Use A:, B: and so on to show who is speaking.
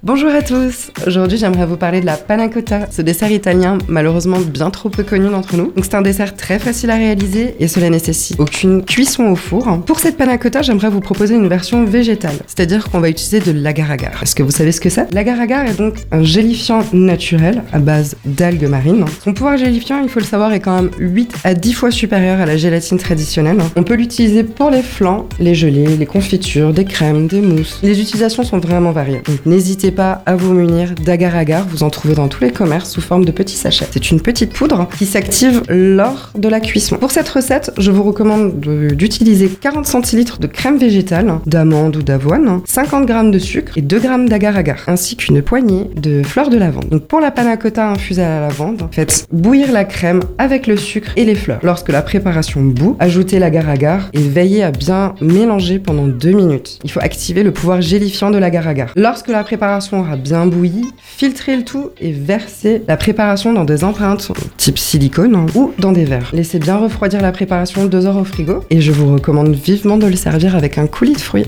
A: Bonjour à tous. Aujourd'hui, j'aimerais vous parler de la panna cotta, ce dessert italien malheureusement bien trop peu connu d'entre nous. Donc c'est un dessert très facile à réaliser et cela nécessite aucune cuisson au four. Pour cette panna cotta, j'aimerais vous proposer une version végétale, c'est-à-dire qu'on va utiliser de l'agar-agar. Est-ce que vous savez ce que c'est? L'agar-agar est donc un gélifiant naturel à base d'algues marines. Son pouvoir gélifiant, il faut le savoir, est quand même 8 à 10 fois supérieur à la gélatine traditionnelle. On peut l'utiliser pour les flancs, les gelées, les confitures, des crèmes, des mousses. Les utilisations sont vraiment variées. Donc n'hésitez pas à vous munir d'agar-agar, vous en trouvez dans tous les commerces sous forme de petits sachets. C'est une petite poudre qui s'active lors de la cuisson. Pour cette recette, je vous recommande d'utiliser 40 centilitres de crème végétale, d'amande ou d'avoine, 50 g de sucre et 2 g d'agar-agar, ainsi qu'une poignée de fleurs de lavande. Donc pour la panna cotta infusée à la lavande, faites bouillir la crème avec le sucre et les fleurs. Lorsque la préparation bout, ajoutez l'agar-agar et veillez à bien mélanger pendant 2 minutes. Il faut activer le pouvoir gélifiant de l'agar-agar. Lorsque la préparation aura bien bouilli, filtrez le tout et versez la préparation dans des empreintes type silicone ou dans des verres. Laissez bien refroidir la préparation 2 heures au frigo et je vous recommande vivement de le servir avec un coulis de fruits.